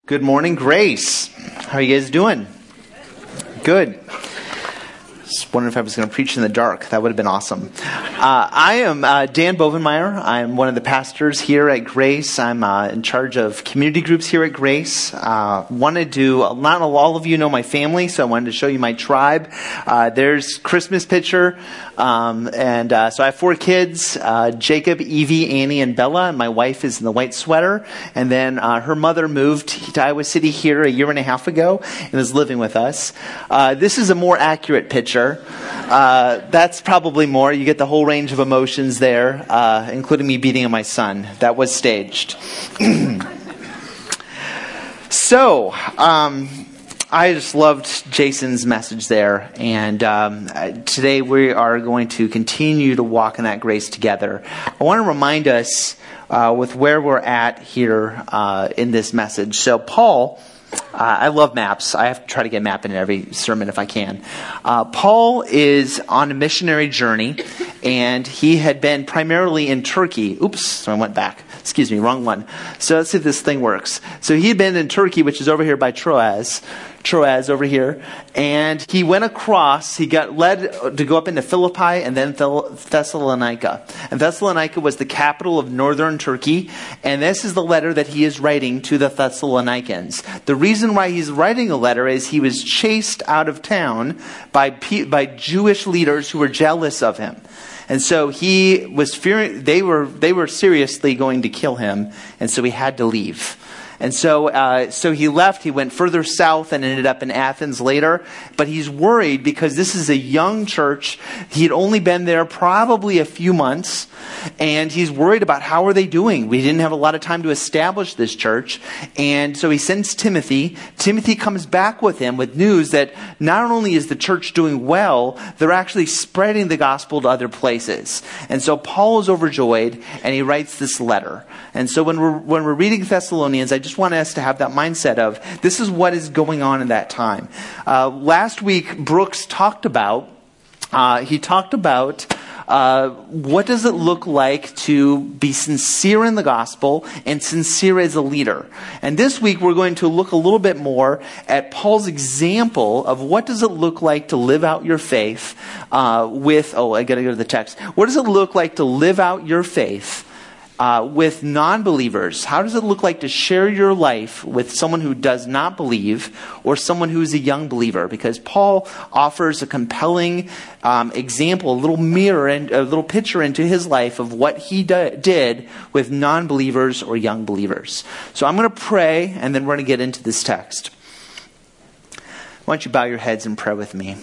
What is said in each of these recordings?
Good morning, Grace. How are you guys doing? Good. Just wondering if I was going to preach in the dark. That would have been awesome. I am Dan Bovenmeyer. I'm one of the pastors here at Grace. I'm in charge of community groups here at Grace. Wanted to, not all of you know my family, so I wanted to show you my tribe. There's Christmas picture. So I have 4 kids, Jacob, Evie, Annie, and Bella. And my wife is in the white sweater. And then her mother moved to Iowa City here a year and a half ago and is living with us. This is a more accurate picture. That's probably more. You get the whole range of emotions there, including me beating on my son. That was staged. So, I just loved Jason's message there, and today we are going to continue to walk in that grace together. I want to remind us with where we're at here in this message. So Paul, I love maps. I have to try to get a map in every sermon if I can. Paul is on a missionary journey, and he had been primarily in Turkey. Oops, so I went back. Excuse me, wrong one. So let's see if this thing works. So he had been in Turkey, which is over here by Troas over here, and he went across. He got led to go up into Philippi and then Thessalonica. And Thessalonica was the capital of northern Turkey, and this is the letter that he is writing to the Thessalonians. The reason why he's writing a letter is he was chased out of town by Jewish leaders who were jealous of him. And so he was fearing they were seriously going to kill him, and so he had to leave. And so he left. He went further south and ended up in Athens later. But he's worried because this is a young church. He'd only been there probably a few months. And he's worried about how are they doing. We didn't have a lot of time to establish this church. And so he sends Timothy. Timothy comes back with him with news that not only is the church doing well, they're actually spreading the gospel to other places. And so Paul is overjoyed, and he writes this letter. And so when we're reading Thessalonians, I just want us to have that mindset of this is what is going on in that time. Last week, Brooks talked about what does it look like to be sincere in the gospel and sincere as a leader. And this week, we're going to look a little bit more at Paul's example of what does it look like to live out your faith I got to go to the text. What does it look like to live out your faith with non-believers? How does it look like to share your life with someone who does not believe or someone who is a young believer? Because Paul offers a compelling example, a little mirror and a little picture into his life of what he did with non-believers or young believers. So I'm going to pray, and then we're going to get into this text. Why don't you bow your heads and pray with me?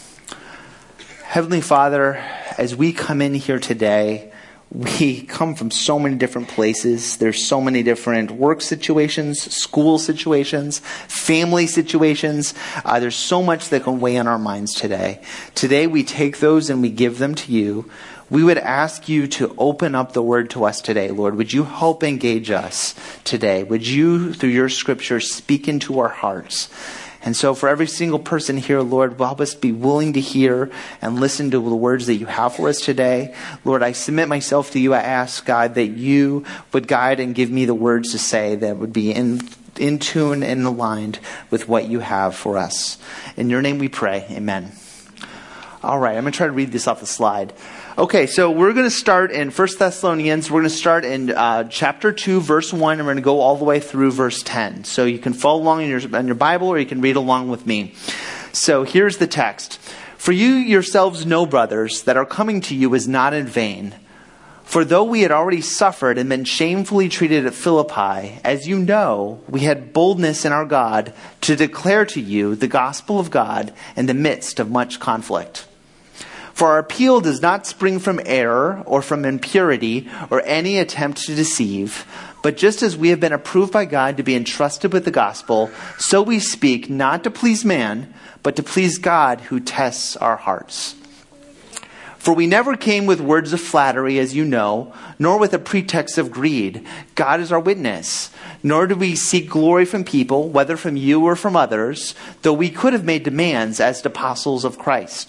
Heavenly Father, as we come in here today, we come from so many different places. There's so many different work situations, school situations, family situations. There's so much that can weigh on our minds today. Today we take those and we give them to you. We would ask you to open up the word to us today, Lord. Would you help engage us today? Would you, through your scripture, speak into our hearts? And so for every single person here, Lord, help us be willing to hear and listen to the words that you have for us today. Lord, I submit myself to you. I ask, God, that you would guide and give me the words to say that would be in tune and aligned with what you have for us. In your name we pray. Amen. All right, I'm going to try to read this off the slide. Okay, so we're going to start in 1 Thessalonians. We're going to start in chapter 2, verse 1, and we're going to go all the way through verse 10. So you can follow along in your Bible, or you can read along with me. So here's the text. For you yourselves know, brothers, that our coming to you is not in vain. For though we had already suffered and been shamefully treated at Philippi, as you know, we had boldness in our God to declare to you the gospel of God in the midst of much conflict. For our appeal does not spring from error or from impurity or any attempt to deceive, but just as we have been approved by God to be entrusted with the gospel, so we speak not to please man, but to please God who tests our hearts. For we never came with words of flattery, as you know, nor with a pretext of greed. God is our witness. Nor do we seek glory from people, whether from you or from others, though we could have made demands as to apostles of Christ.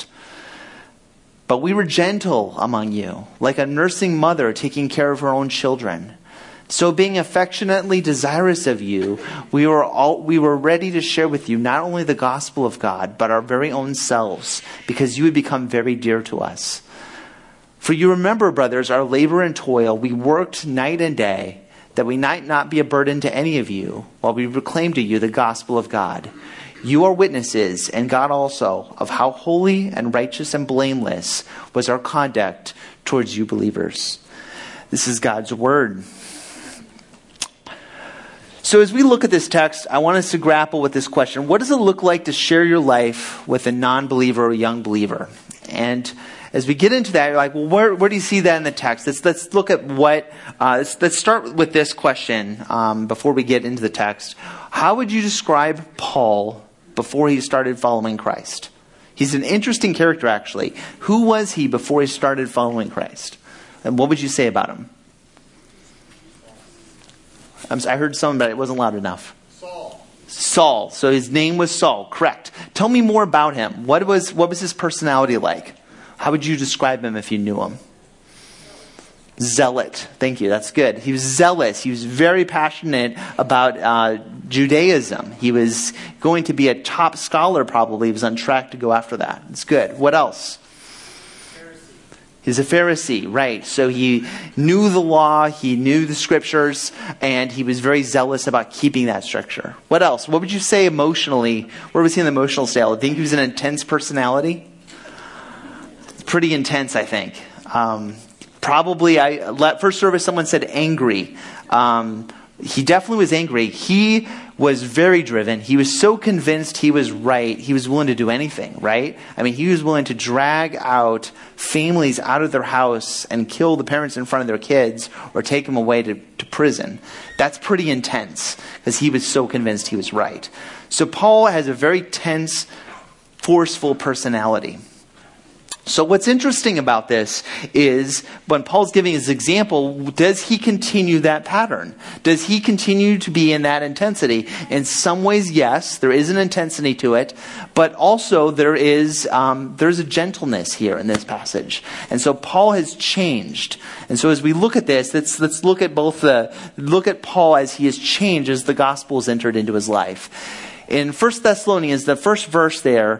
But we were gentle among you, like a nursing mother taking care of her own children. So being affectionately desirous of you, we were ready to share with you not only the gospel of God, but our very own selves, because you had become very dear to us. For you remember, brothers, our labor and toil. We worked night and day, that we might not be a burden to any of you, while we proclaim to you the gospel of God. You are witnesses, and God also, of how holy and righteous and blameless was our conduct towards you believers. This is God's word. So as we look at this text, I want us to grapple with this question. What does it look like to share your life with a non-believer or young believer? And as we get into that, you're like, well, where do you see that in the text? Let's look at what, let's start with this question before we get into the text. How would you describe Paul before he started following Christ? He's an interesting character, actually. Who was he before he started following Christ? And what would you say about him? I heard someone, but it wasn't loud enough. Saul. So his name was Saul, correct. Tell me more about him. What was his personality like? How would you describe him if you knew him? Zealot. Thank you. That's good. He was zealous. He was very passionate about Judaism. He was going to be a top scholar probably. He was on track to go after that. It's good. What else? He's a Pharisee, right. So he knew the law, he knew the scriptures, and he was very zealous about keeping that structure. What else? What would you say emotionally? Where was he in the emotional scale? I think he was an intense personality. Pretty intense, I think. Probably, first service, someone said angry. He definitely was angry. He was very driven. He was so convinced he was right, he was willing to do anything, right? I mean, he was willing to drag out families out of their house and kill the parents in front of their kids or take them away to prison. That's pretty intense because he was so convinced he was right. So Paul has a very tense, forceful personality. So what's interesting about this is when Paul's giving his example, does he continue that pattern? Does he continue to be in that intensity? In some ways, yes, there is an intensity to it, but also there's a gentleness here in this passage. And so Paul has changed. And so as we look at this, let's look at look at Paul as he has changed as the gospel has entered into his life. In 1 Thessalonians, the first verse there,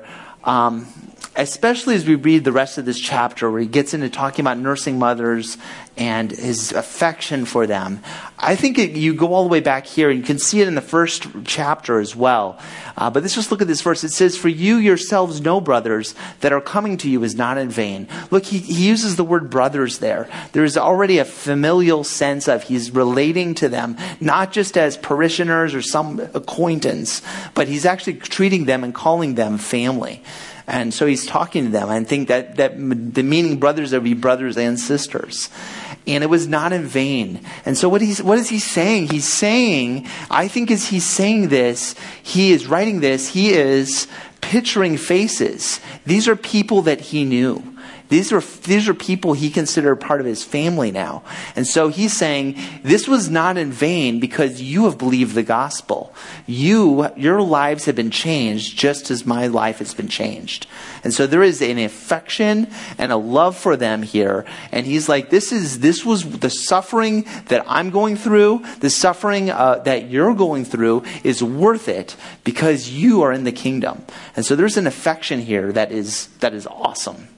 especially as we read the rest of this chapter where he gets into talking about nursing mothers and his affection for them, I think you go all the way back here and you can see it in the first chapter as well. But let's just look at this verse. It says, "For you yourselves know, brothers, that our coming to you is not in vain." Look, he uses the word brothers there. There is already a familial sense of he's relating to them, not just as parishioners or some acquaintance, but he's actually treating them and calling them family. And so he's talking to them. I think that the meaning brothers would be brothers and sisters. And it was not in vain. And so what is he saying? He's saying, I think as he's saying this, he is writing this, he is picturing faces. These are people that he knew. These are people he considered part of his family now. And so he's saying, this was not in vain because you have believed the gospel. Your lives have been changed just as my life has been changed. And so there is an affection and a love for them here. And he's like, this was the suffering that I'm going through, the suffering that you're going through is worth it because you are in the kingdom. And so there's an affection here that is awesome.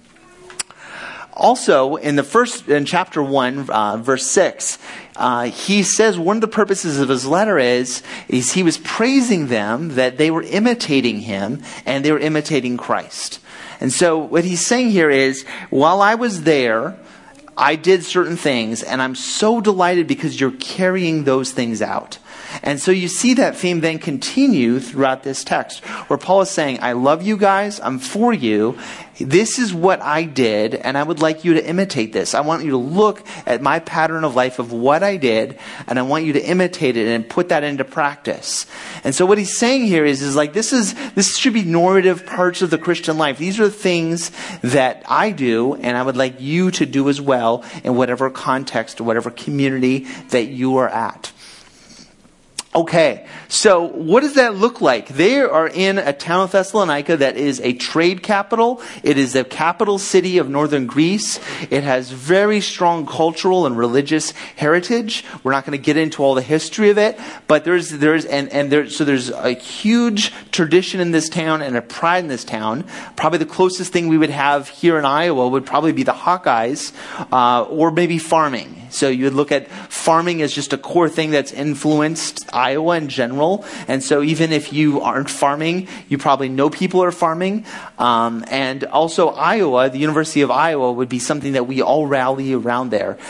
Also, in chapter 1, verse 6, he says one of the purposes of his letter is he was praising them that they were imitating him and they were imitating Christ. And so what he's saying here is, while I was there, I did certain things, and I'm so delighted because you're carrying those things out. And so you see that theme then continue throughout this text, where Paul is saying, I love you guys, I'm for you, this is what I did, and I would like you to imitate this. I want you to look at my pattern of life of what I did, and I want you to imitate it and put that into practice. And so what he's saying here is like, this should be normative parts of the Christian life. These are the things that I do, and I would like you to do as well in whatever context or whatever community that you are at. Okay, so what does that look like? They are in a town of Thessalonica that is a trade capital. It is the capital city of northern Greece. It has very strong cultural and religious heritage. We're not going to get into all the history of it, but there's a huge tradition in this town and a pride in this town. Probably the closest thing we would have here in Iowa would probably be the Hawkeyes, or maybe farming. So you would look at farming as just a core thing that's influenced Iowa in general. And so even if you aren't farming, you probably know people are farming. And also Iowa, the University of Iowa, would be something that we all rally around there.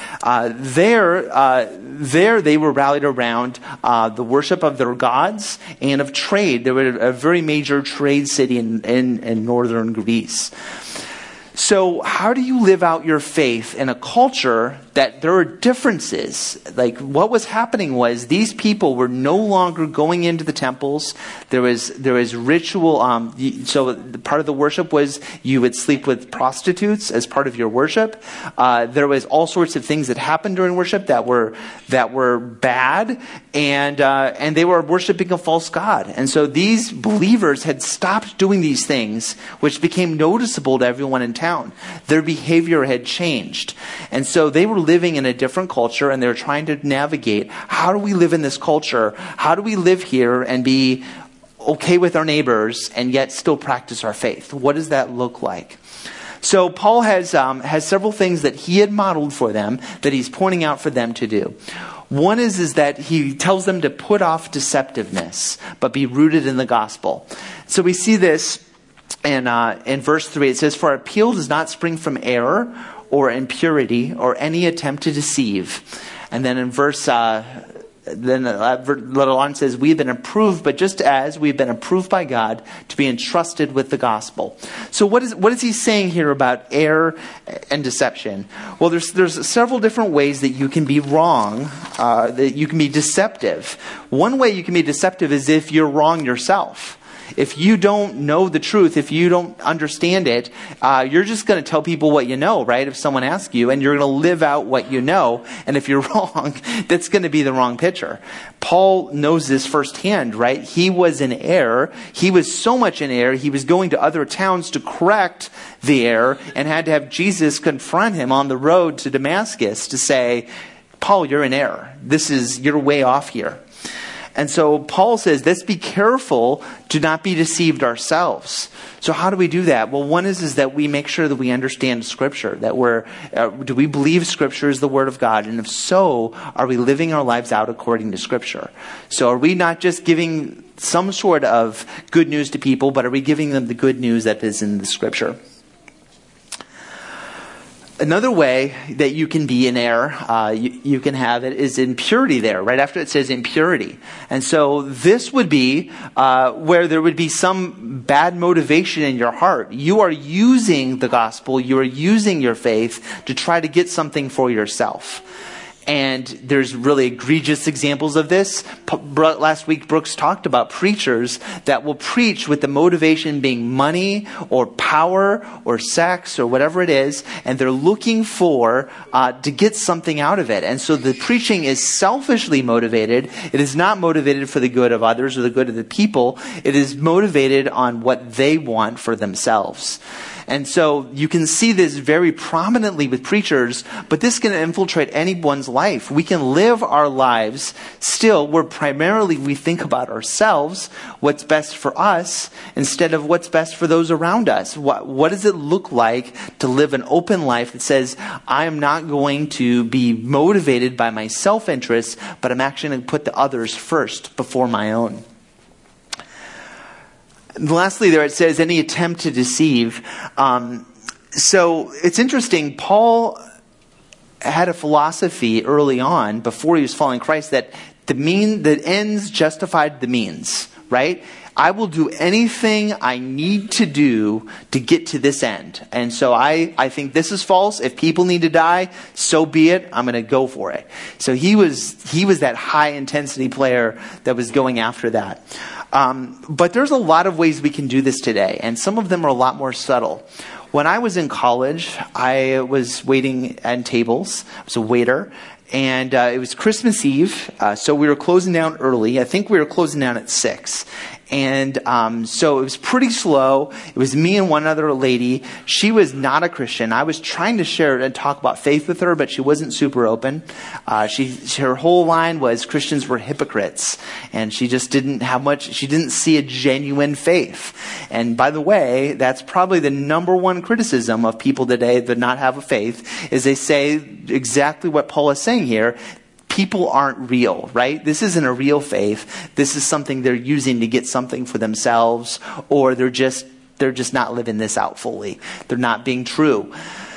There they were rallied around the worship of their gods and of trade. They were a very major trade city in northern Greece. So how do you live out your faith in a culture that there are differences? Like what was happening was these people were no longer going into the temples. There was ritual. So part of the worship was you would sleep with prostitutes as part of your worship. There was all sorts of things that happened during worship that were bad, and they were worshiping a false god. And so these believers had stopped doing these things, which became noticeable to everyone in town. Their behavior had changed. And so they were living in a different culture, and they were trying to navigate, how do we live in this culture? How do we live here and be okay with our neighbors and yet still practice our faith? What does that look like? So Paul has several things that he had modeled for them that he's pointing out for them to do. One is that he tells them to put off deceptiveness, but be rooted in the gospel. So we see this in verse 3. It says, "For our appeal does not spring from error or impurity or any attempt to deceive." And then in verse later on says, "We've been approved, but just as we've been approved by God to be entrusted with the gospel." So what is he saying here about error and deception? Well, there's several different ways that you can be wrong, that you can be deceptive. One way you can be deceptive is if you're wrong yourself. If you don't know the truth, if you don't understand it, you're just going to tell people what you know, right? If someone asks you, and you're going to live out what you know. And if you're wrong, that's going to be the wrong picture. Paul knows this firsthand, right? He was in error. He was so much in error, he was going to other towns to correct the error and had to have Jesus confront him on the road to Damascus to say, "Paul, you're in error. You're way off here." And so Paul says, let's be careful to not be deceived ourselves. So how do we do that? Well, one is that we make sure that we understand Scripture, that do we believe Scripture is the Word of God? And if so, are we living our lives out according to Scripture? So are we not just giving some sort of good news to people, but are we giving them the good news that is in the Scripture? Another way that you can be in error, you can have it, is impurity there. Right after it says impurity. And so this would be where there would be some bad motivation in your heart. You are using the gospel, you are using your faith to try to get something for yourself. And there's really egregious examples of this. Last week, Brooks talked about preachers that will preach with the motivation being money or power or sex or whatever it is. And they're looking for to get something out of it. And so the preaching is selfishly motivated. It is not motivated for the good of others or the good of the people. It is motivated on what they want for themselves. And so you can see this very prominently with preachers, but this can infiltrate anyone's life. We can live our lives still where primarily we think about ourselves, what's best for us, instead of what's best for those around us. What does it look like to live an open life that says, I am not going to be motivated by my self-interest, but I'm actually going to put the others first before my own? And lastly, there it says, any attempt to deceive. So it's interesting. Paul had a philosophy early on, before he was following Christ, that the ends justified the means, right? I will do anything I need to do to get to this end. And so I think this is false. If people need to die, so be it. I'm going to go for it. So he was that high intensity player that was going after that. But there's a lot of ways we can do this today, and some of them are a lot more subtle. When I was in college, I was waiting at tables. I was a waiter, And it was Christmas Eve, so we were closing down early. I think we were closing down at 6. And so it was pretty slow. It was me and one other lady. She was not a Christian. I was trying to share and talk about faith with her, but she wasn't super open. Her whole line was Christians were hypocrites. And she just didn't have much, she didn't see a genuine faith. And by the way, that's probably the number one criticism of people today that not have a faith, is they say exactly what Paul is saying here. People aren't real, right? This isn't a real faith. This is something they're using to get something for themselves, or they're just not living this out fully. They're not being true.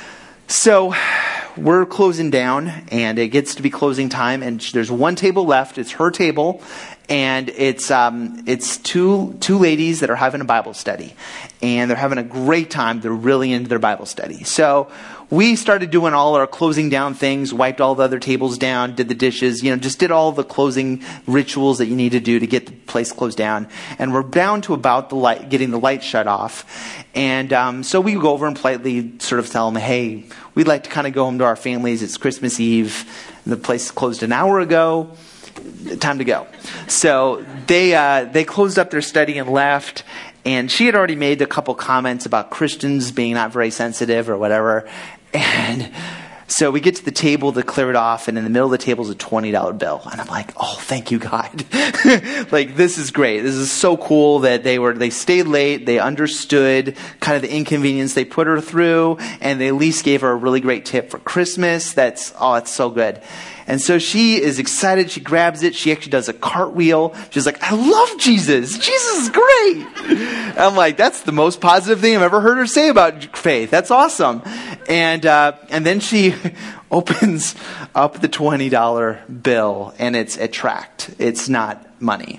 So we're closing down, and it gets to be closing time, and there's one table left. It's her table, and it's two ladies that are having a Bible study, and they're having a great time. They're really into their Bible study. So we started doing all our closing down things, wiped all the other tables down, did the dishes, just did all the closing rituals that you need to do to get the place closed down. And we're down to about getting the light shut off. And so we go over and politely sort of tell them, hey, we'd like to kind of go home to our families. It's Christmas Eve. The place closed an hour ago. Time to go. So they closed up their study and left. And she had already made a couple comments about Christians being not very sensitive or whatever. And so we get to the table to clear it off, and in the middle of the table is a $20 bill. And I'm like, oh, thank you, God. Like, this is great. This is so cool that they stayed late. They understood kind of the inconvenience they put her through, and they at least gave her a really great tip for Christmas. It's so good. And so she is excited. She grabs it. She actually does a cartwheel. She's like, I love Jesus. Jesus is great. I'm like, that's the most positive thing I've ever heard her say about faith. That's awesome. And then she opens up the $20 bill, and it's a tract. It's not money.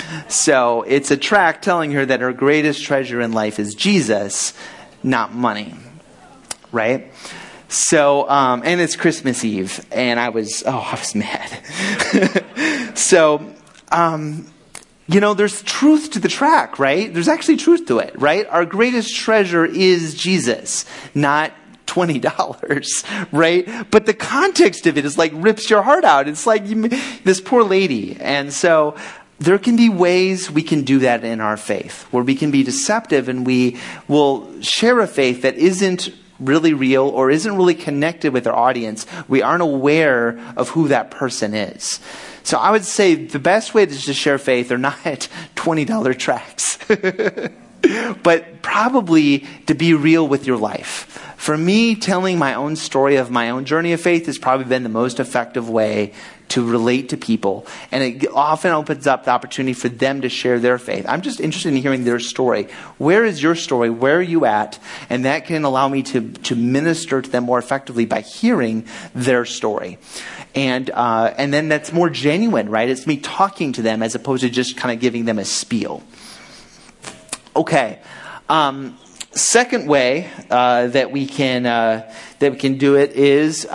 So it's a tract telling her that her greatest treasure in life is Jesus, not money. Right? So, and it's Christmas Eve, and I was mad. So, there's truth to the tract, right? There's actually truth to it, right? Our greatest treasure is Jesus, not $20, right? But the context of it is like rips your heart out. It's like this poor lady. And so there can be ways we can do that in our faith, where we can be deceptive and we will share a faith that isn't really real or isn't really connected with our audience. We aren't aware of who that person is. So I would say the best way to just share faith are not $20 tracts, but probably to be real with your life. For me, telling my own story of my own journey of faith has probably been the most effective way to relate to people. And it often opens up the opportunity for them to share their faith. I'm just interested in hearing their story. Where is your story? Where are you at? And that can allow me to minister to them more effectively by hearing their story. And then that's more genuine, right? It's me talking to them as opposed to just kind of giving them a spiel. Okay. Second way that we can do it is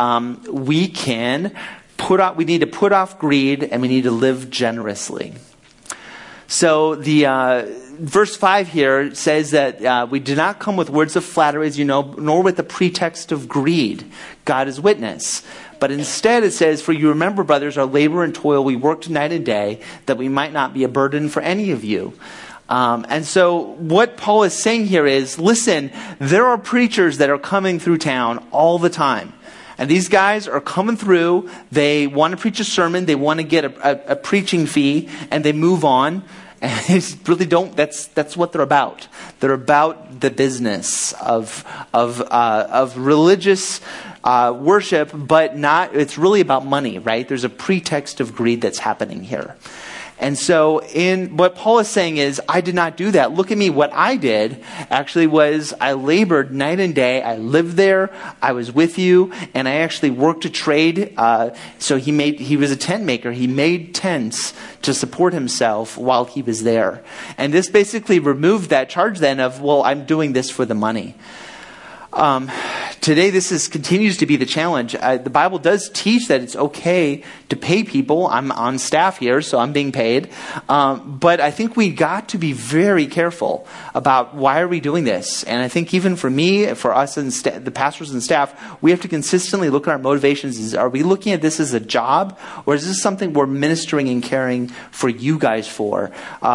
we need to put off greed, and we need to live generously. So the verse 5 here says that we do not come with words of flattery, as you know, nor with the pretext of greed. God is witness. But instead it says, for you remember, brothers, our labor and toil, we worked night and day, that we might not be a burden for any of you. And so what Paul is saying here is, listen, there are preachers that are coming through town all the time. And these guys are coming through. They want to preach a sermon. They want to get a preaching fee, and they move on. And they really don't. That's what they're about. They're about the business of religious worship, but not. It's really about money, right? There's a pretext of greed that's happening here. And so in what Paul is saying is, I did not do that. Look at me. What I did actually was I labored night and day. I lived there. I was with you. And I actually worked a trade. So he was a tent maker. He made tents to support himself while he was there. And this basically removed that charge then of, well, I'm doing this for the money. today continues to be the challenge. The Bible does teach that it's okay to pay people. I'm on staff here, so I'm being paid. But I think we got to be very careful about why are we doing this. And I think even for me, for us and the pastors and staff, we have to consistently look at our motivations. Are we looking at this as a job, or is this something we're ministering and caring for you guys for?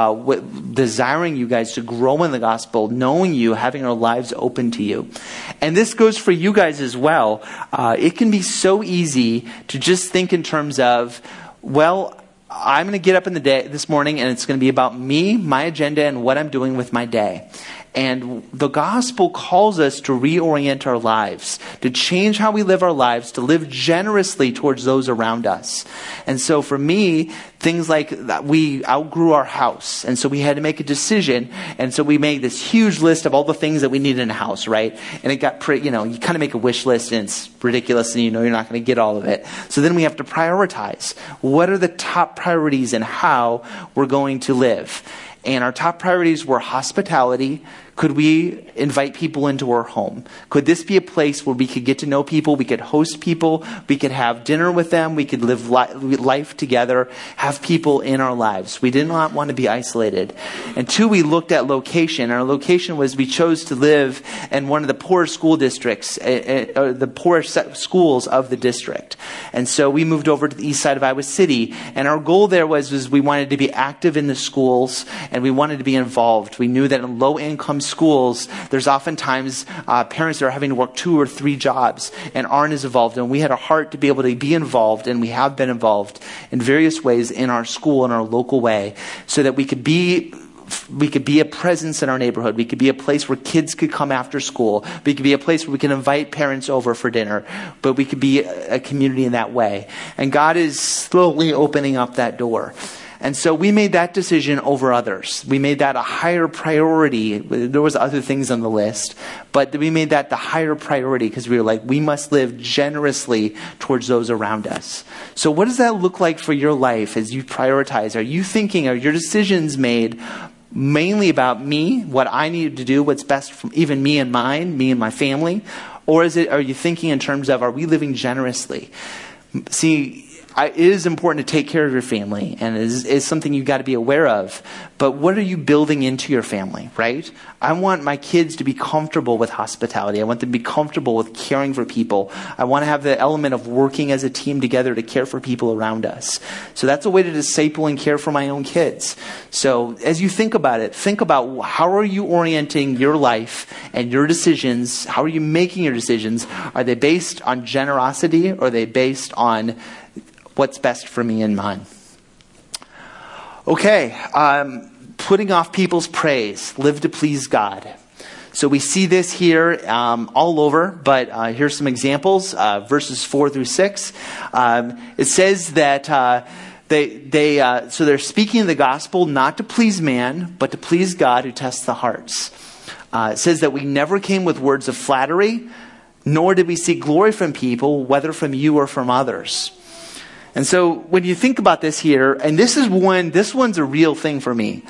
Desiring you guys to grow in the gospel, knowing you, having our lives open to you. And this goes for you guys as well. It can be so easy to just think in terms of, well, I'm going to get up in the day this morning and it's going to be about me, my agenda, and what I'm doing with my day. And the gospel calls us to reorient our lives, to change how we live our lives, to live generously towards those around us. And so for me, things like that, we outgrew our house. And so we had to make a decision. And so we made this huge list of all the things that we needed in a house, right? And it got pretty, you kind of make a wish list and it's ridiculous and you're not going to get all of it. So then we have to prioritize. What are the top priorities and how we're going to live? And our top priorities were hospitality. Could we invite people into our home? Could this be a place where we could get to know people? We could host people. We could have dinner with them. We could live life together, have people in our lives. We did not want to be isolated. And two, we looked at location. Our location was we chose to live in one of the poorest school districts, or the poorest schools of the district. And so we moved over to the east side of Iowa City. And our goal there was we wanted to be active in the schools and we wanted to be involved. We knew that in low-income schools, there's oftentimes parents that are having to work 2 or 3 jobs and aren't as involved. And we had a heart to be able to be involved, and we have been involved in various ways in our school, in our local way, so that we could be a presence in our neighborhood. We could be a place where kids could come after school. We could be a place where we can invite parents over for dinner. But we could be a community in that way. And God is slowly opening up that door. And so we made that decision over others. We made that a higher priority. There was other things on the list, but we made that the higher priority because we were like, we must live generously towards those around us. So what does that look like for your life as you prioritize? Are you thinking, are your decisions made mainly about me, what I need to do, what's best for even me and mine, me and my family? Or are you thinking in terms of, are we living generously? See, it is important to take care of your family, and it is something you've got to be aware of. But what are you building into your family, right? I want my kids to be comfortable with hospitality. I want them to be comfortable with caring for people. I want to have the element of working as a team together to care for people around us. So that's a way to disciple and care for my own kids. So as you think about it, think about how are you orienting your life and your decisions? How are you making your decisions? Are they based on generosity, or are they based on what's best for me and mine? Okay, putting off people's praise, live to please God. So we see this here all over, but here's some examples, verses 4 through 6. It says that so they're speaking the gospel not to please man, but to please God who tests the hearts. It says that we never came with words of flattery, nor did we seek glory from people, whether from you or from others. And so when you think about this here, and this one's a real thing for me.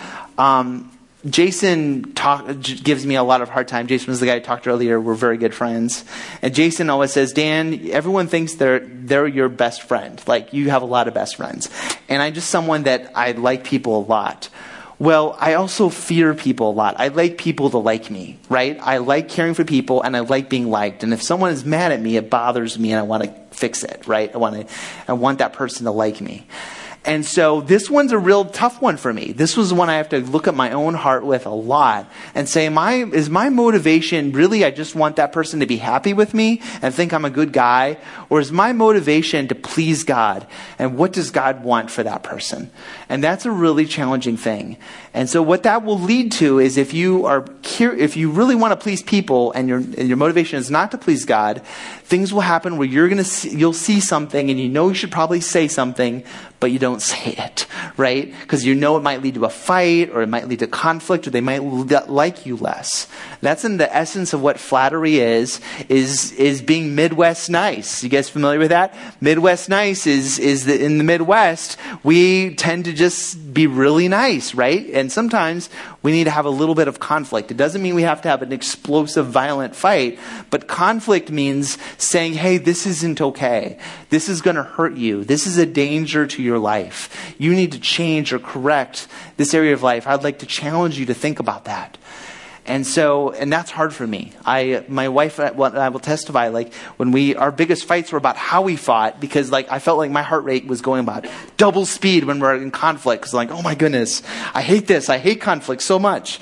Jason gives me a lot of hard time. Jason was the guy I talked to earlier. We're very good friends. And Jason always says, Dan, everyone thinks they're your best friend. Like, you have a lot of best friends. And I'm just someone that I like people a lot. Well, I also fear people a lot. I like people to like me, right? I like caring for people, and I like being liked. And if someone is mad at me, it bothers me, and I want to fix it, right? I want that person to like me. And so this one's a real tough one for me. This was one I have to look at my own heart with a lot and say, is my motivation really I just want that person to be happy with me and think I'm a good guy? Or is my motivation to please God? And what does God want for that person? And that's a really challenging thing. And so what that will lead to is if you really want to please people and your motivation is not to please God, things will happen where you'll see something and you should probably say something, but you don't say it, right? Because it might lead to a fight, or it might lead to conflict, or they might like you less. That's in the essence of what flattery is being Midwest nice. You guys familiar with that? Midwest nice is that in the Midwest, we tend to just be really nice, right? And sometimes we need to have a little bit of conflict. It doesn't mean we have to have an explosive, violent fight, but conflict means saying, hey, this isn't okay. This is going to hurt you. This is a danger to your life. You need to change or correct this area of life. I'd like to challenge you to think about that. And that's hard for me. My wife, I will testify, like when our biggest fights were about how we fought, because like I felt like my heart rate was going about double speed when we're in conflict. Because like, oh my goodness, I hate this. I hate conflict so much.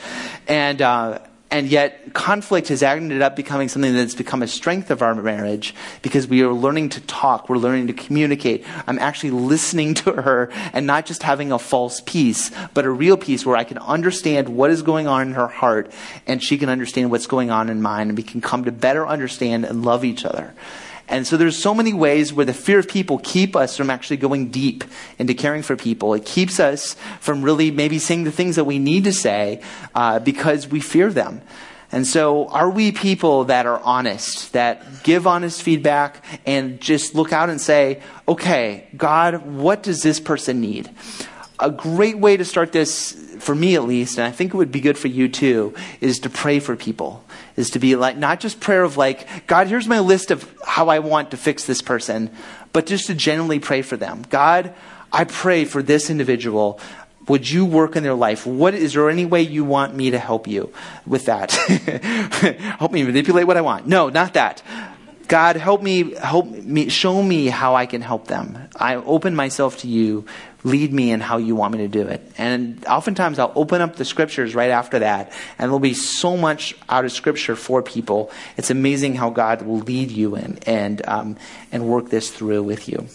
And yet conflict has ended up becoming something that's become a strength of our marriage, because we are learning to talk. We're learning to communicate. I'm actually listening to her and not just having a false peace, but a real peace where I can understand what is going on in her heart and she can understand what's going on in mine, and we can come to better understand and love each other. And so there's so many ways where the fear of people keep us from actually going deep into caring for people. It keeps us from really maybe saying the things that we need to say because we fear them. And so are we people that are honest, that give honest feedback and just look out and say, okay, God, what does this person need? A great way to start this, for me at least, and I think it would be good for you too, is to pray for people. Is to be like, not just prayer of like, God, here's my list of how I want to fix this person, but just to genuinely pray for them. God, I pray for this individual. Would you work in their life? Is there any way you want me to help you with that? Help me manipulate what I want. No, not that. God, help me, show me how I can help them. I open myself to you. Lead me in how you want me to do it. And oftentimes I'll open up the scriptures right after that, and there'll be so much out of scripture for people. It's amazing how God will lead you and work this through with you.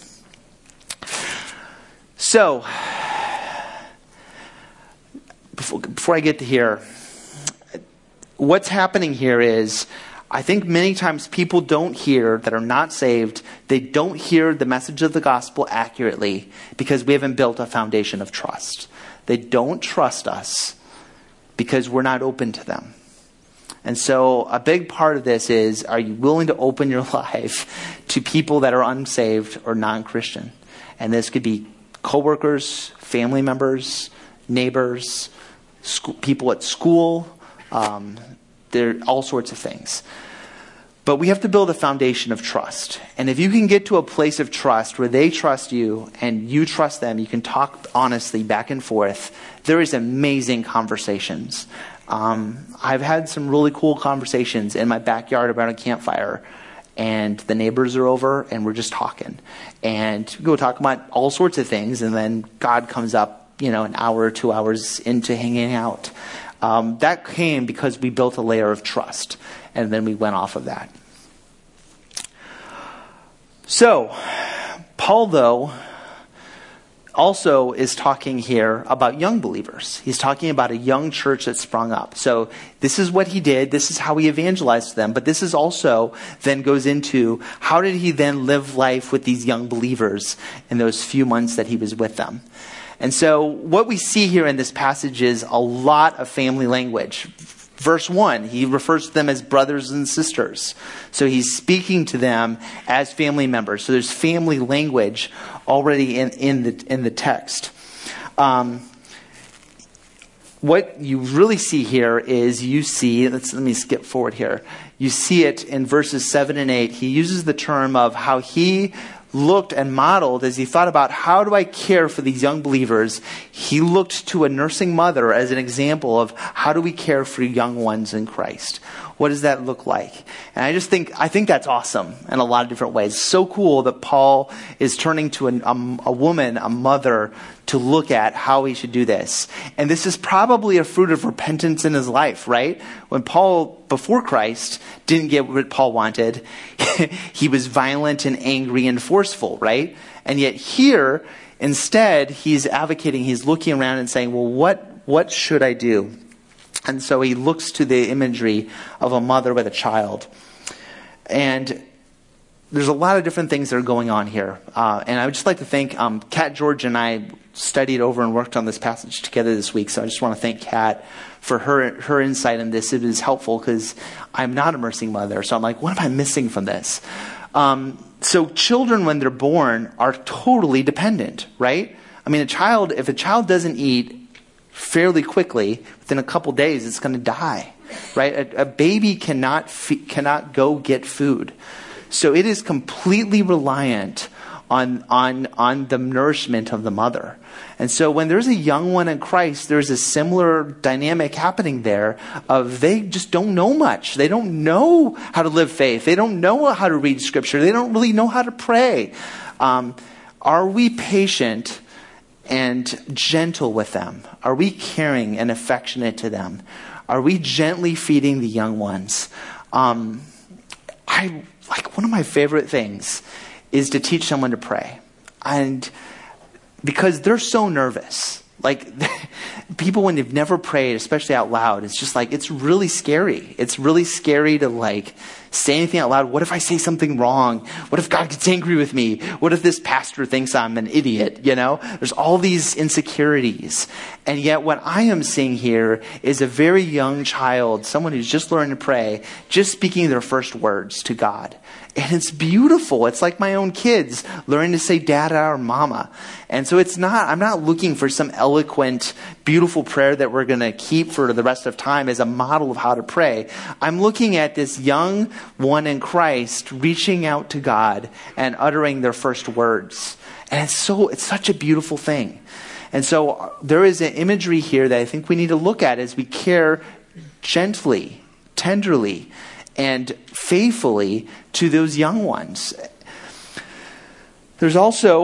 So, before I get to here, what's happening here is, I think many times people don't hear, that are not saved, they don't hear the message of the gospel accurately because we haven't built a foundation of trust. They don't trust us because we're not open to them. And so a big part of this is, are you willing to open your life to people that are unsaved or non-Christian? And this could be coworkers, family members, neighbors, people at school. There are all sorts of things. But we have to build a foundation of trust. And if you can get to a place of trust where they trust you and you trust them, you can talk honestly back and forth, there is amazing conversations. I've had some really cool conversations in my backyard around a campfire, and the neighbors are over and we're just talking. And we go talk about all sorts of things, and then God comes up, an hour or 2 hours into hanging out. That came because we built a layer of trust, and then we went off of that. So, Paul, though, also is talking here about young believers. He's talking about a young church that sprung up. So this is what he did. This is how he evangelized them. But this is also then goes into, how did he then live life with these young believers in those few months that he was with them? And so what we see here in this passage is a lot of family language. Verse 1, he refers to them as brothers and sisters. So he's speaking to them as family members. So there's family language already in the text. What you really see here is let me skip forward here. You see it in verses 7 and 8. He uses the term of how he looked and modeled as he thought about, how do I care for these young believers? He looked to a nursing mother as an example of how do we care for young ones in Christ? What does that look like? And I think that's awesome in a lot of different ways. So cool that Paul is turning to a woman, a mother, to look at how he should do this. And this is probably a fruit of repentance in his life, right? When Paul, before Christ, didn't get what Paul wanted, he was violent and angry and forceful, right? And yet here, instead, he's advocating, he's looking around and saying, well, what should I do? And so he looks to the imagery of a mother with a child. And there's a lot of different things that are going on here. And I would just like to thank Kat, George, and I studied over and worked on this passage together this week. So I just want to thank Kat for her insight in this. It is helpful because I'm not a nursing mother. So I'm like, what am I missing from this? So children, when they're born, are totally dependent, right? I mean, if a child doesn't eat fairly quickly, within a couple days, it's going to die, right? A baby cannot go get food. So it is completely reliant on the nourishment of the mother. And so when there's a young one in Christ, there's a similar dynamic happening there of they just don't know much. They don't know how to live faith. They don't know how to read Scripture. They don't really know how to pray. Are we patient and gentle with them? Are we caring and affectionate to them? Are we gently feeding the young ones? One of my favorite things is to teach someone to pray. And because they're so nervous. Like, people, when they've never prayed, especially out loud, it's just like, it's really scary. It's really scary to say anything out loud. What if I say something wrong? What if God gets angry with me? What if this pastor thinks I'm an idiot? There's all these insecurities. And yet what I am seeing here is a very young child, someone who's just learning to pray, just speaking their first words to God. And it's beautiful. It's like my own kids learning to say dada or mama. And so I'm not looking for some eloquent, beautiful prayer that we're going to keep for the rest of time as a model of how to pray. I'm looking at this young one in Christ reaching out to God and uttering their first words. And it's such a beautiful thing. And so there is an imagery here that I think we need to look at as we care gently, tenderly, and faithfully to those young ones. There's also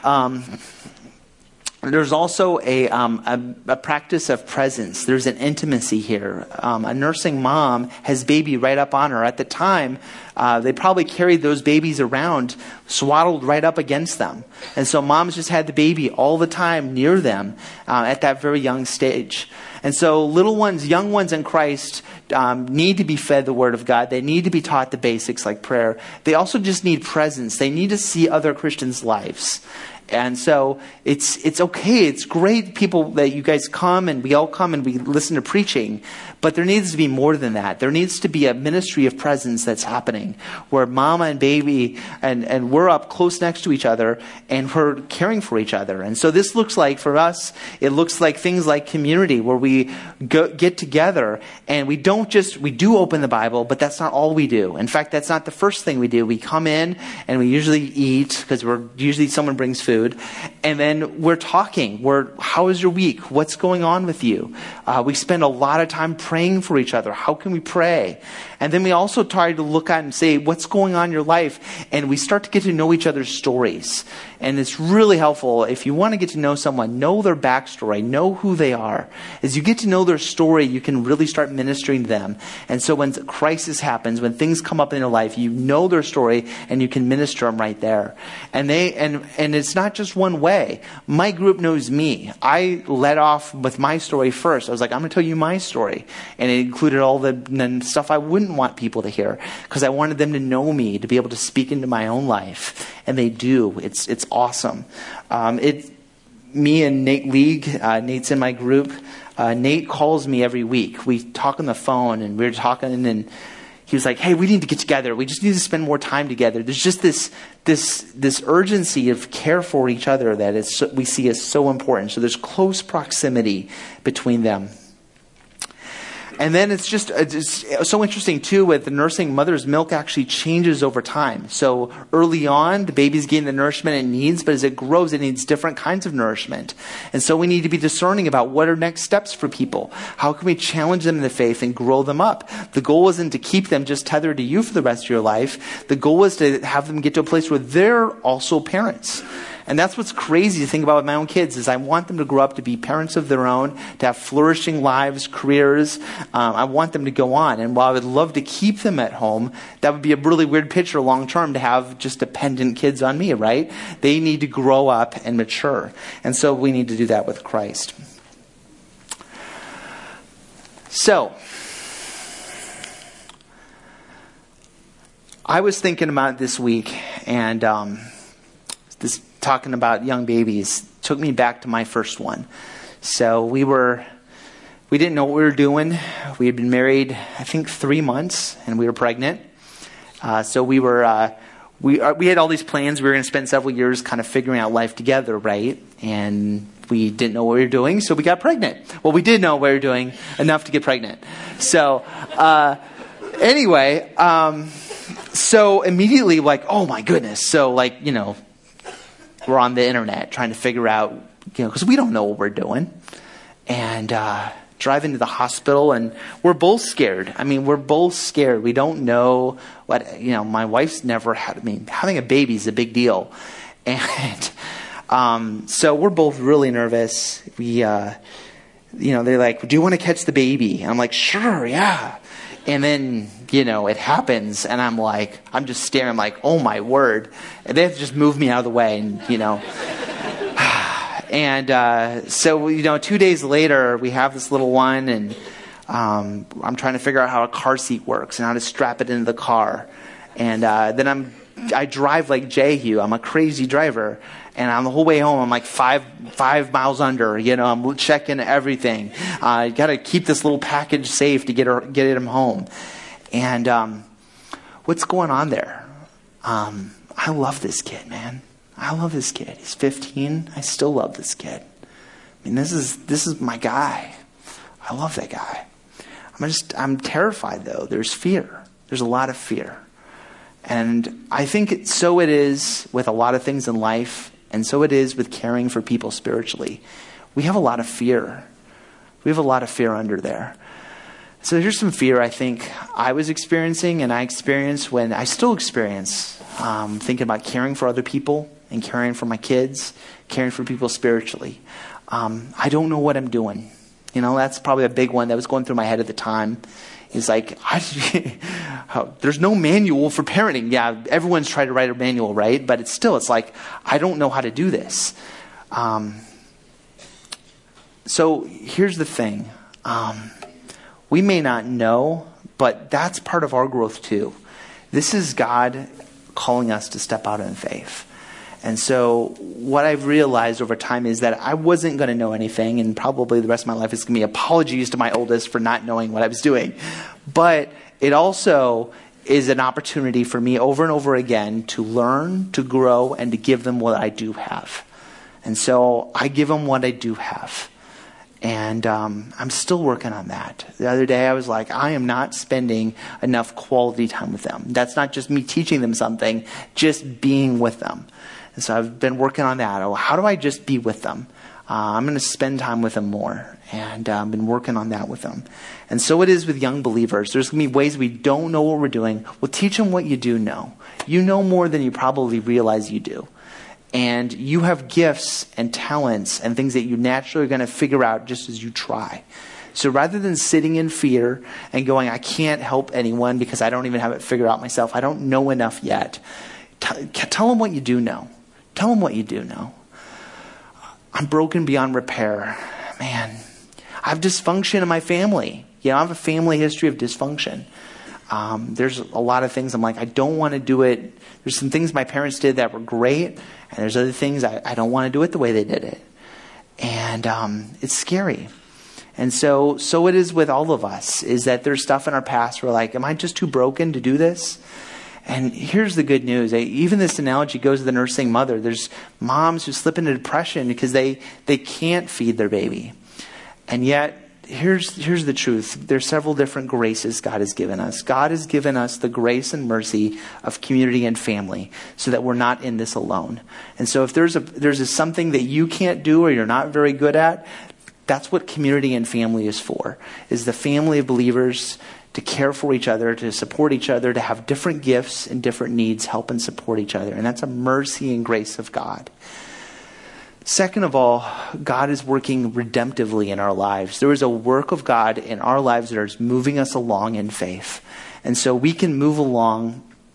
a practice of presence. There's an intimacy here. A nursing mom has baby right up on her. At the time, they probably carried those babies around, swaddled right up against them. And so moms just had the baby all the time near them at that very young stage. And so little ones, young ones in Christ need to be fed the Word of God. They need to be taught the basics like prayer. They also just need presence. They need to see other Christians' lives. And so it's okay. It's great, people, that you guys come and we all come and we listen to preaching. But there needs to be more than that. There needs to be a ministry of presence that's happening where mama and baby and we're up close next to each other and we're caring for each other. And so this looks like, for us, it looks like things like community where we get together and we do open the Bible, but that's not all we do. In fact, that's not the first thing we do. We come in and we usually eat because usually someone brings food. And then we're talking. How is your week? What's going on with you? We spend a lot of time praying for each other. How can we pray? And then we also try to look at and say, what's going on in your life? And we start to get to know each other's stories. And it's really helpful if you want to get to know someone, know their backstory, know who they are. As you get to know their story, you can really start ministering to them. And so when crisis happens, when things come up in their life, you know their story and you can minister them right there. And it's not just one way. My group knows me. I led off with my story first. I was like, I'm going to tell you my story. And it included all the stuff I wouldn't want people to hear because I wanted them to know me, to be able to speak into my own life. And they do. It's awesome. Me and Nate League, Nate's in my group. Nate calls me every week. We talk on the phone and we're talking and he was like, hey, we need to get together. We just need to spend more time together. There's just this urgency of care for each other that we see as so important. So there's close proximity between them. And then it's so interesting too with the nursing, mother's milk actually changes over time. So early on, the baby's getting the nourishment it needs, but as it grows, it needs different kinds of nourishment. And so we need to be discerning about what are next steps for people. How can we challenge them in the faith and grow them up? The goal isn't to keep them just tethered to you for the rest of your life. The goal is to have them get to a place where they're also parents. And that's what's crazy to think about with my own kids is I want them to grow up to be parents of their own, to have flourishing lives, careers. I want them to go on. And while I would love to keep them at home, that would be a really weird picture long term to have just dependent kids on me, right? They need to grow up and mature. And so we need to do that with Christ. So, I was thinking about this week, and this talking about young babies took me back to my first one. So we didn't know what we were doing. We had been married, I think, 3 months, and we were pregnant. So we had all these plans. We were going to spend several years kind of figuring out life together, right? And we didn't know what we were doing, so we got pregnant. Well, we did know what we were doing enough to get pregnant. So anyway, so immediately, like, oh my goodness. So like, we're on the internet trying to figure out, because we don't know what we're doing. And drive into the hospital, and we're both scared. We're both scared. We don't know what, my wife's never had, having a baby is a big deal. And so we're both really nervous. We, they're like, do you want to catch the baby? And I'm like, sure, yeah. And then, it happens, and I'm just staring. I'm like, oh my word. And they have to just move me out of the way, and, And so, 2 days later, we have this little one, and I'm trying to figure out how a car seat works and how to strap it into the car. And then I drive like Jehu. I'm a crazy driver. And on the whole way home, I'm like five miles under. I'm checking everything. I got to keep this little package safe to get him home. And what's going on there? I love this kid, man. I love this kid. He's 15. I still love this kid. This is my guy. I love that guy. I'm terrified though. There's fear. There's a lot of fear. And I think so it is with a lot of things in life, and so it is with caring for people spiritually. We have a lot of fear. We have a lot of fear under there. So here's some fear I think I was experiencing, and I experienced when I still experience, thinking about caring for other people and caring for my kids, caring for people spiritually. I don't know what I'm doing. That's probably a big one that was going through my head at the time. It's like, there's no manual for parenting. Yeah, everyone's tried to write a manual, right? But it's like, I don't know how to do this. So here's the thing. We may not know, but that's part of our growth too. This is God calling us to step out in faith. And so what I've realized over time is that I wasn't going to know anything, and probably the rest of my life is going to be apologies to my oldest for not knowing what I was doing. But it also is an opportunity for me over and over again to learn, to grow, and to give them what I do have. And so I give them what I do have. And I'm still working on that. The other day I was like, I am not spending enough quality time with them. That's not just me teaching them something, just being with them. And so I've been working on that. How do I just be with them? I'm going to spend time with them more. And I've been working on that with them. And so it is with young believers. There's going to be ways we don't know what we're doing. Well, teach them what you do know. You know more than you probably realize you do. And you have gifts and talents and things that you naturally are going to figure out just as you try. So rather than sitting in fear and going, I can't help anyone because I don't even have it figured out myself. I don't know enough yet. Tell them what you do know. Tell them what you do know. I'm broken beyond repair. Man, I have dysfunction in my family. I have a family history of dysfunction. There's a lot of things I'm like, I don't want to do it. There's some things my parents did that were great. And there's other things I don't want to do it the way they did it. And it's scary. And so it is with all of us, is that there's stuff in our past where like, am I just too broken to do this? And here's the good news. Even this analogy goes to the nursing mother. There's moms who slip into depression because they can't feed their baby. And yet, here's the truth. There's several different graces God has given us. God has given us the grace and mercy of community and family so that we're not in this alone. And so if there's something that you can't do or you're not very good at, that's what community and family is for, is the family of believers to care for each other, to support each other, to have different gifts and different needs, help and support each other. And that's a mercy and grace of God. Second of all, God is working redemptively in our lives. There is a work of God in our lives that is moving us along in faith. And so we can move along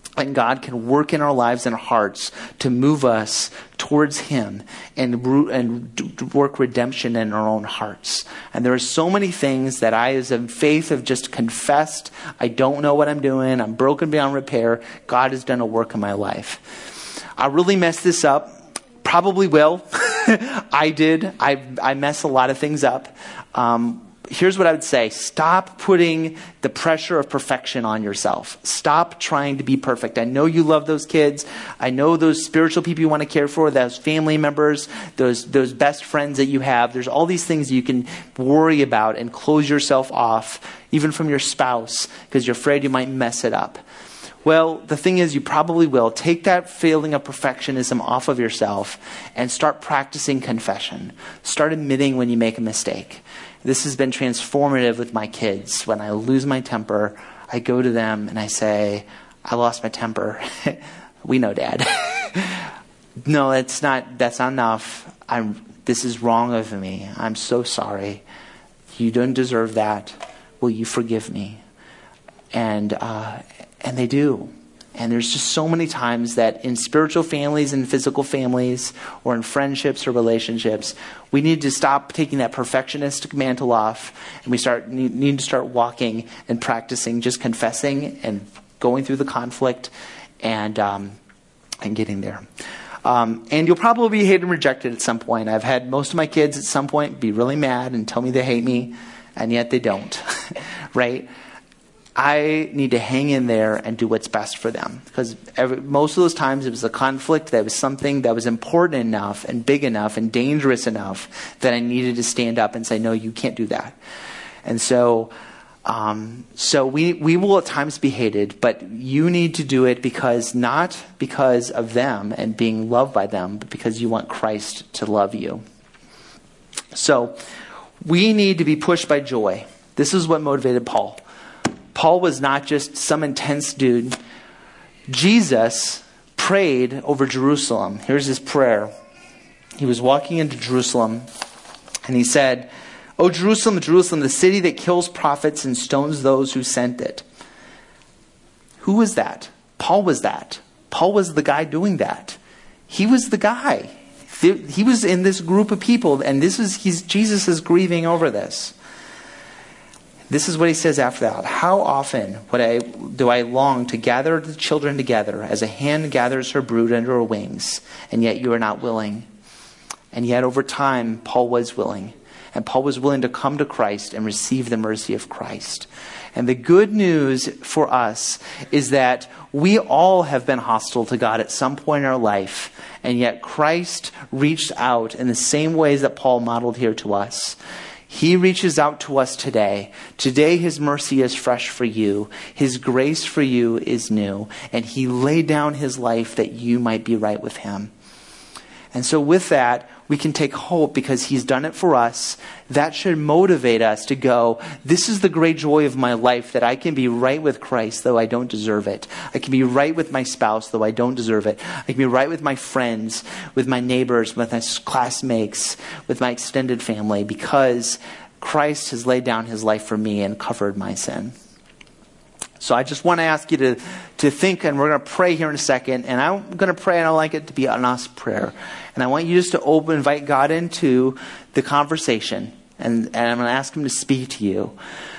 And God can work in our lives and hearts to move us towards Him and work redemption in our own hearts. And there are so many things that I, as in faith, have just confessed. I don't know what I'm doing. I'm broken beyond repair. God has done a work in my life. I really messed this up. Probably will. I did. I mess a lot of things up. Here's what I would say. Stop putting the pressure of perfection on yourself. Stop trying to be perfect. I know you love those kids. I know those spiritual people you want to care for, those family members, those best friends that you have. There's all these things you can worry about and close yourself off, even from your spouse, because you're afraid you might mess it up. Well, the thing is, you probably will. Take that feeling of perfectionism off of yourself and start practicing confession. Start admitting when you make a mistake. This has been transformative with my kids. When I lose my temper, I go to them and I say, I lost my temper. We know, Dad. No, that's not enough. This is wrong of me. I'm so sorry. You don't deserve that. Will you forgive me? And they do. And there's just so many times that in spiritual families and physical families or in friendships or relationships, we need to stop taking that perfectionist mantle off, and we need to start walking and practicing just confessing and going through the conflict and getting there. And you'll probably be hated and rejected at some point. I've had most of my kids at some point be really mad and tell me they hate me, and yet they don't, right? I need to hang in there and do what's best for them. Because most of those times it was a conflict that was something that was important enough and big enough and dangerous enough that I needed to stand up and say, no, you can't do that. And so we will at times be hated, but you need to do it not because of them and being loved by them, but because you want Christ to love you. So we need to be pushed by joy. This is what motivated Paul. Paul was not just some intense dude. Jesus prayed over Jerusalem. Here's his prayer. He was walking into Jerusalem and he said, "O Jerusalem, Jerusalem, the city that kills prophets and stones those who sent it." Who was that? Paul was that. Paul was the guy doing that. He was the guy. He was in this group of people, and Jesus is grieving over this. This is what he says after that. "How often do I long to gather the children together as a hen gathers her brood under her wings, and yet you are not willing." And yet over time, Paul was willing. And Paul was willing to come to Christ and receive the mercy of Christ. And the good news for us is that we all have been hostile to God at some point in our life. And yet Christ reached out in the same ways that Paul modeled here to us. He reaches out to us today. Today his mercy is fresh for you. His grace for you is new. And he laid down his life that you might be right with him. And so with that, we can take hope because he's done it for us. That should motivate us to go, this is the great joy of my life, that I can be right with Christ though I don't deserve it. I can be right with my spouse though I don't deserve it. I can be right with my friends, with my neighbors, with my classmates, with my extended family, because Christ has laid down his life for me and covered my sin. So I just want to ask you to think, and we're going to pray here in a second. And I'm going to pray, and I like it to be an us prayer. And I want you just to invite God into the conversation. And I'm going to ask him to speak to you.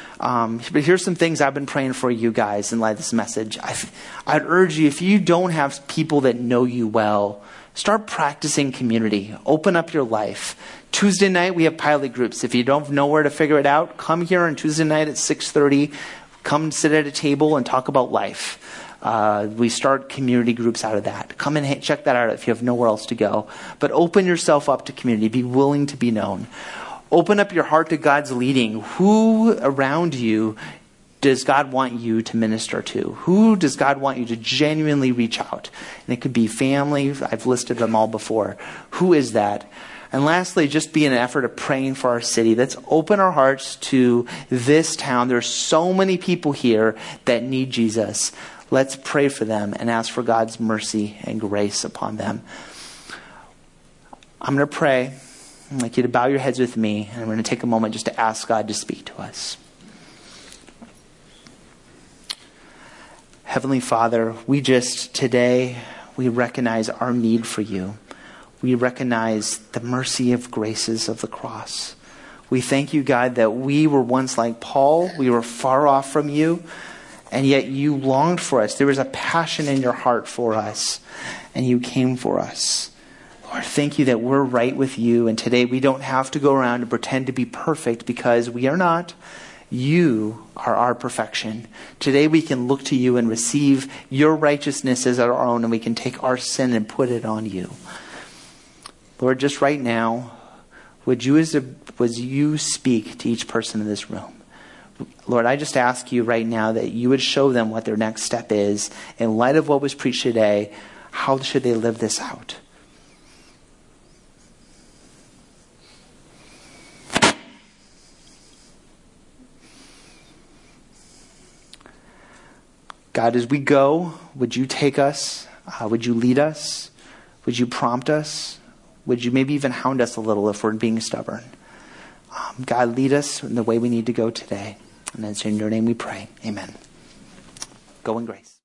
But here's some things I've been praying for you guys in light of this message. I'd urge you, if you don't have people that know you well, start practicing community. Open up your life. Tuesday night, we have pilot groups. If you don't know where to figure it out, come here on Tuesday night at 6:30. Come sit at a table and talk about life. We start community groups out of that. Come and check that out if you have nowhere else to go. But open yourself up to community. Be willing to be known. Open up your heart to God's leading. Who around you does God want you to minister to? Who does God want you to genuinely reach out? And it could be family. I've listed them all before. Who is that? And lastly, just be in an effort of praying for our city. Let's open our hearts to this town. There's so many people here that need Jesus. Let's pray for them and ask for God's mercy and grace upon them. I'm going to pray. I'd like you to bow your heads with me, and I'm going to take a moment just to ask God to speak to us. Heavenly Father, today, we recognize our need for you. We recognize the mercy of graces of the cross. We thank you, God, that we were once like Paul. We were far off from you, and yet you longed for us. There was a passion in your heart for us, and you came for us. Lord, thank you that we're right with you, and today we don't have to go around and pretend to be perfect because we are not. You are our perfection. Today we can look to you and receive your righteousness as our own, and we can take our sin and put it on you. Lord, just right now, would you speak to each person in this room? Lord, I just ask you right now that you would show them what their next step is. In light of what was preached today, how should they live this out? God, as we go, would you take us? Would you lead us? Would you prompt us? Would you maybe even hound us a little if we're being stubborn? God, lead us in the way we need to go today. And it's in your name we pray. Amen. Go in grace.